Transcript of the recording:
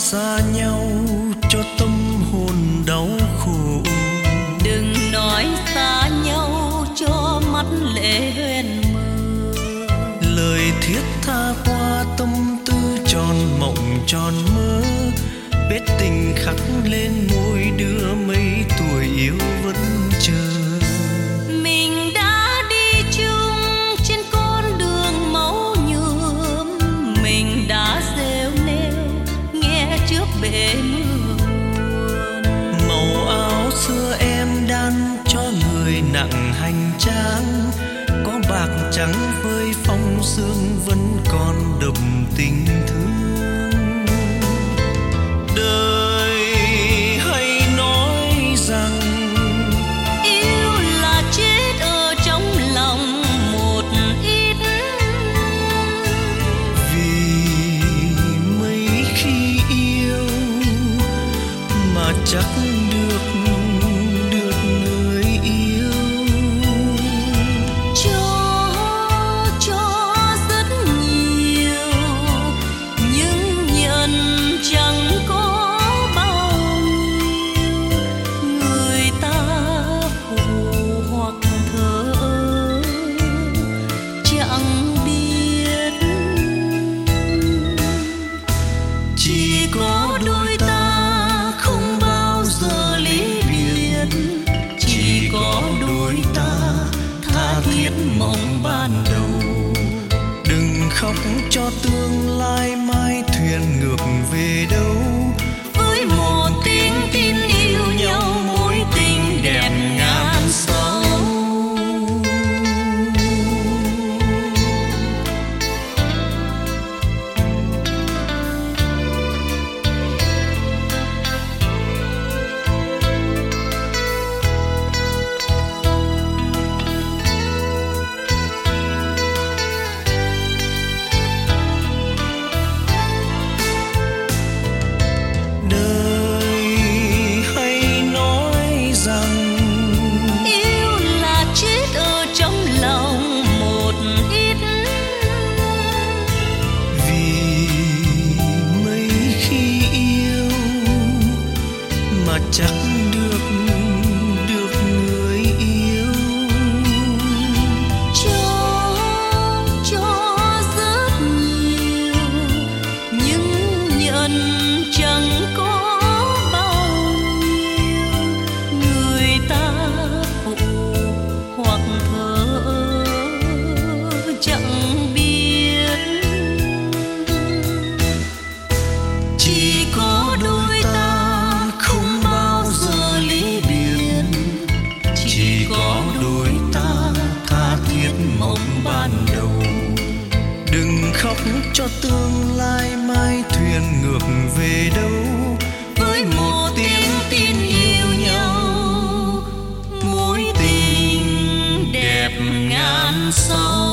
xa nhau cho tâm hồn đau khổ. Đừng nói xa nhau cho mắt lệ hoen mơ. Lời thiết tha qua tâm tư tròn mộng tròn mơ. Vết tình khắc lên môi đưa mấy tuổi yêu vẫn chờ. Mình đã đi chung trên con đường máu nhuộm. Mình đã rêu nêu nghe trước bể mưa. Màu áo xưa em đan cho người nặng hành trang. Có bạc trắng với phong sương vẫn còn đậm tình thương. Đời hay nói rằng yêu là chết ở trong lòng một ít. Vì mấy khi yêu mà chắc được người yêu. Cho rất nhiều nhưng nhận chẳng có bao nhiêu. Người ta phụ hoặc thờ ơ chẳng biết. Chỉ có đôi ta không bao giờ ly biệt. Chỉ có đôi ta tha thiết mong ban đầu. Đừng khóc cho tương lai mai thuyền ngược về đâu. Với một tiếng tin yêu nhau mối tình đẹp ngàn sâu. Đời hay nói rằng Yêu là chết ở trong lòng một ít. vì mấy khi yêu mà chắc được người yêu. Cho rất nhiều nhưng nhận chẳng có bao nhiêu. Người ta phụ hoặc thờ ơ chẳng biết. Chỉ có đôi ta không bao giờ ly biệt. Chỉ có đôi ta tha thiết mong ban đầu. Đừng khóc cho tương lai mai thuyền ngược về đâu. Với một tiếng tin yêu nhau mối tình đẹp ngàn sao.